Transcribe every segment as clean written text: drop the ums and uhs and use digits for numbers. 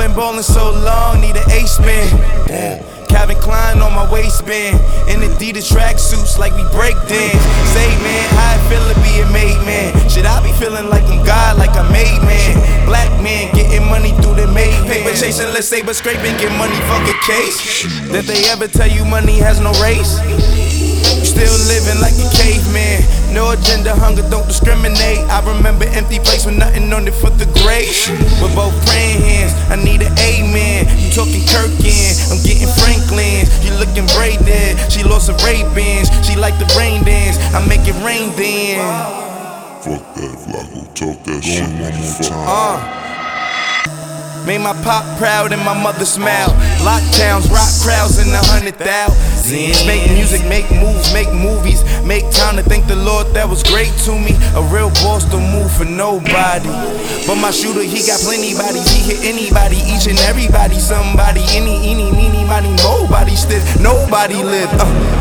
been ballin' so long, need an ace man. Calvin Klein on my waistband, and Adidas tracksuits like we break dance. Say man, how it feel to be a made man? Should I be feeling like I'm God, like I made man? Black man getting money through the made paper chasing, let's say, but scraping, get money, fuck a case. Did they ever tell you money has no race? Still living like a caveman. No agenda, hunger, don't discriminate. I remember empty place with nothing on it for the grave. With both praying hands, I need an amen. You talking Kirkin, I'm getting Franklin. You looking braided, she lost her Ray-Bans. She like the rain dance, I make it rain then. Fuck that, Flacco, talk that shit one more time. Made my pop proud and my mother smile. Lockdowns, rock crowds in the 100,000. Make music, make moves, make movies. Make time to thank the Lord, that was great to me. A real boss don't move for nobody. But my shooter, he got plenty bodies. He hit anybody, each and everybody. Somebody, any, meeny, miny, nobody stiff. Nobody lived.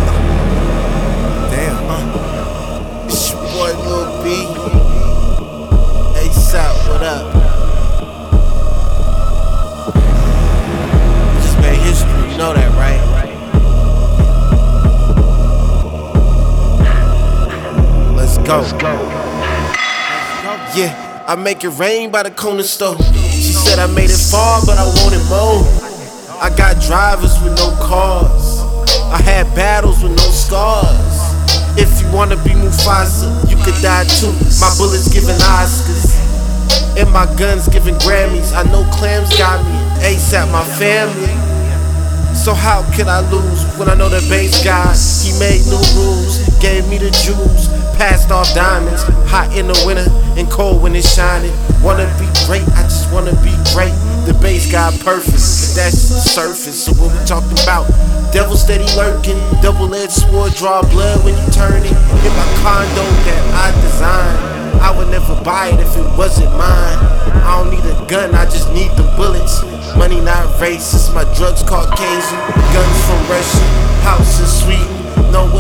Damn. It's your boy Lil B. ASAP, what up? You know that, right? Let's go. Yeah, I make it rain by the corner store. She said I made it far, but I want it more. I got drivers with no cars. I had battles with no scars. If you wanna be Mufasa, you could die too. My bullets giving Oscars, and my guns giving Grammys. I know Clams got me, ASAP my family. So how could I lose when I know the bass God? He made new rules, gave me the jewels, passed off diamonds. Hot in the winter and cold when it's shining. Wanna be great, I just wanna be great. The bass God perfect, but that's the surface. So what we talking about? Devil steady lurking, double-edged sword, draw blood when you turn it. In my condo that I designed, I would never buy it if it wasn't mine. I don't need a gun, I just need the bullets. Money not racist, my drugs Caucasian. Guns from Russia, house in Sweden. Know